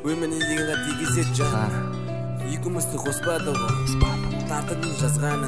өміріне дегенге тигізет жан. Екеумізді қоспады ғой. Тағдырдың жазғаны.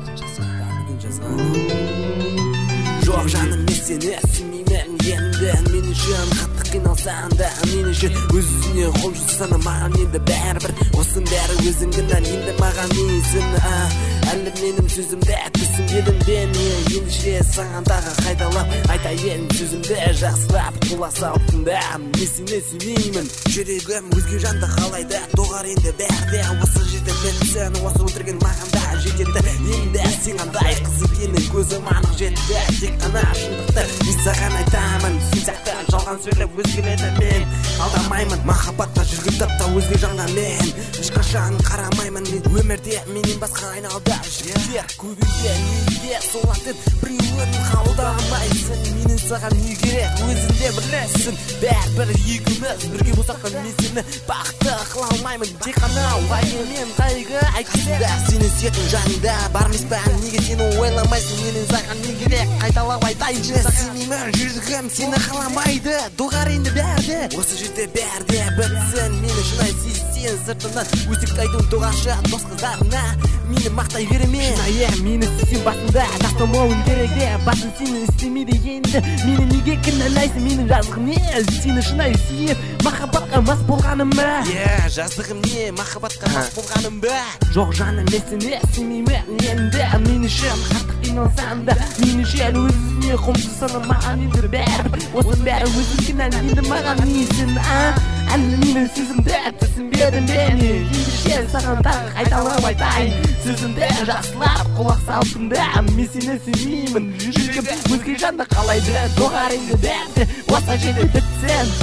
Жоқ жаным, мен сені сүймеймін енді. Мен үшін қатты қиналсаң да, мен үшін өзіне қол жұмсасаң маған енді бәрібір. Осының бәрі өзің кінәң, енді маған несін? Әлі менің сөзімді түсінбедің бе? Ендеше саған тағы қайталап айтайын сөзімді жақсылап құлақ салыппын да. Мен сені сүймеймін, жүрегім өзге жанды қалайды. Доғар енді бәрі осы жерде бітсін. Осы өлтірген маған да жетеді. Енді сен қандай қыз екенің көзім анық жетті. Тек қана шындықты мен саған айтамын. Сен сияқты жалған сөйлеп өзгеледі мен алдамаймын. Махаббатта жүрген тапта өзге жанға мен ешқашан қарамаймын. Өмірде менен басқа айналды жігіттер көбейді. Неге солардың біреуін қабылдамайсың? Менің саған не керек өзің де білесің. Бәрібір екеуміз бірге болсақ та мен сені бақытты қыла алмаймын. Тек қана уайыммен қайғы айтқанда сені сүйетін жаныңда бар емес пе? Неге сені ойламайсың? Менің саған не керек қайталап айтайыншы? Сенемін, жүрегім сені қаламайды. Доғар енді бәрді осы жерде бәрде бітсін. Мені шынай сүйсең сыртынан өсекті айтуын доғаршы дос қыздарына. Мені мақтай береме, шынайы мені сүйсең басында тастамауың керек де. Басын сені істемейді енді. Мені неге кінәлайсың? Менің жазығым не? Сені шынай сүйіп махаббатқа мас болғаным ба? Жазығым не? Махаббатқа мас болғаным ба? Жоқ жаным, мен сені сүймеймін енді. Мен үшін қатты қиналсаң да, мен үшін өзіне қол жұмсасаң маған енді бәрібір. Осының бәрі өзің кінәң, енді маған несін? Әлі менің сөзімді түсінбедің бе? Ендеше саған тағы қайталап айтайын сөзімді жақсылап құлақ салыппын да. Мен сені сүймеймін, жүрегім өзге жанды қалайды. Доғар енді бәрді осы жерде бітсін.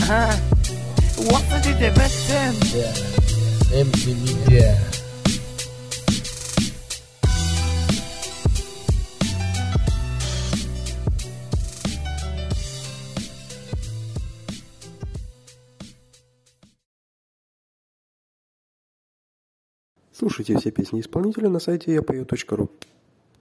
Осы жерде бітсін. MC Media. Слушайте все песни исполнителя на сайте yapою.ru.